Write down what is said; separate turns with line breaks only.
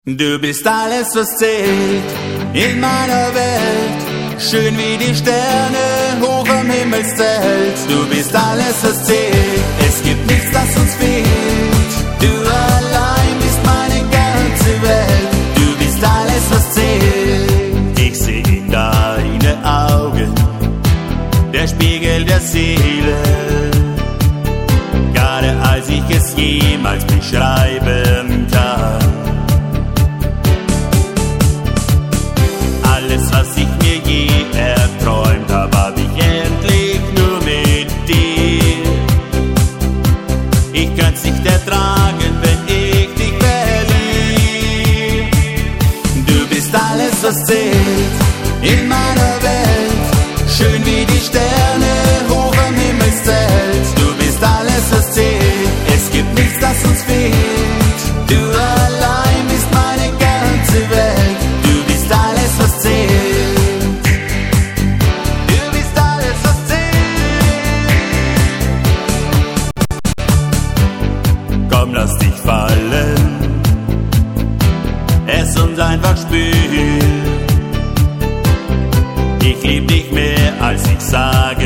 Du bist alles, was zählt in meiner Welt, schön wie die Sterne hoch am Himmelszelt. Du bist alles, was zählt, es gibt nichts, das uns fehlt. Du allein bist meine ganze Welt, du bist alles, was zählt. Ich seh in deine Augen, der Spiegel der Seele, gerade als ich es jemals beschreiben kann. Alles, was ich mir je erträumt hab, hab ich endlich nur mit dir. Ich kann's nicht ertragen, wenn ich dich verliere. Du bist alles, was zählt in meiner Welt, schön wie die Sterne hoch am Himmelszelt. Du bist alles, was zählt, es gibt nichts, das uns fehlt. Du allein bist meine ganze Welt, du bist alles, was zählt. Komm, lass dich fallen, es uns einfach spüren. Ich lieb dich mehr, als ich sage.